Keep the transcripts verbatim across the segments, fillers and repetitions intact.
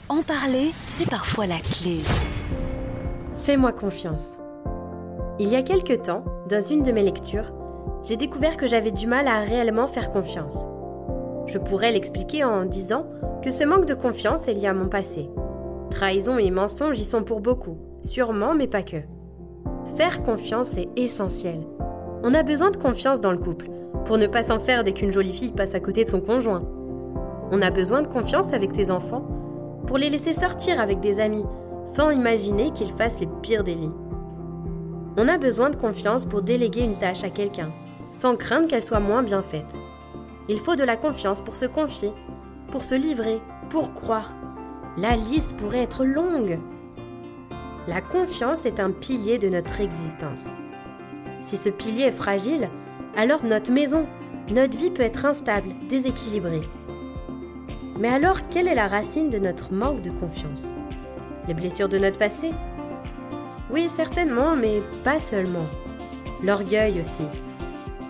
En parler, c'est parfois la clé. Fais-moi confiance. Il y a quelque temps, dans une de mes lectures, j'ai découvert que j'avais du mal à réellement faire confiance. Je pourrais l'expliquer en disant que ce manque de confiance est lié à mon passé. Trahison et mensonges y sont pour beaucoup, sûrement, mais pas que. Faire confiance est essentiel. On a besoin de confiance dans le couple, pour ne pas s'en faire dès qu'une jolie fille passe à côté de son conjoint. On a besoin de confiance avec ses enfants, pour les laisser sortir avec des amis, sans imaginer qu'ils fassent les pires délits. On a besoin de confiance pour déléguer une tâche à quelqu'un, sans craindre qu'elle soit moins bien faite. Il faut de la confiance pour se confier, pour se livrer, pour croire. La liste pourrait être longue. La confiance est un pilier de notre existence. Si ce pilier est fragile, alors notre maison, notre vie peut être instable, déséquilibrée. Mais alors, quelle est la racine de notre manque de confiance ? Les blessures de notre passé ? Oui, certainement, mais pas seulement. L'orgueil aussi. L'orgueil ?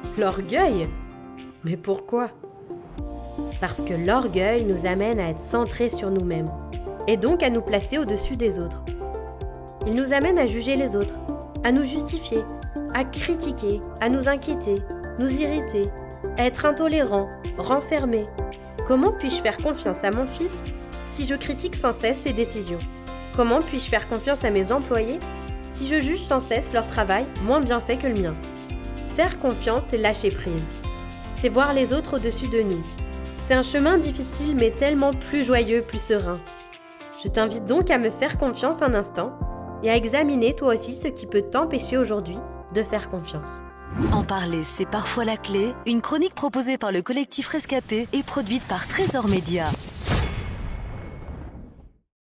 Mais pourquoi ? Parce que l'orgueil nous amène à être centrés sur nous-mêmes, et donc à nous placer au-dessus des autres. Il nous amène à juger les autres, à nous justifier, à critiquer, à nous inquiéter, nous irriter, à être intolérants, renfermés. Comment puis-je faire confiance à mon fils si je critique sans cesse ses décisions ? Comment puis-je faire confiance à mes employés si je juge sans cesse leur travail moins bien fait que le mien ? Faire confiance, c'est lâcher prise. C'est voir les autres au-dessus de nous. C'est un chemin difficile mais tellement plus joyeux, plus serein. Je t'invite donc à me faire confiance un instant et à examiner toi aussi ce qui peut t'empêcher aujourd'hui de faire confiance. En parler, c'est parfois la clé. Une chronique proposée par le collectif Rescapé et produite par Trésor Média.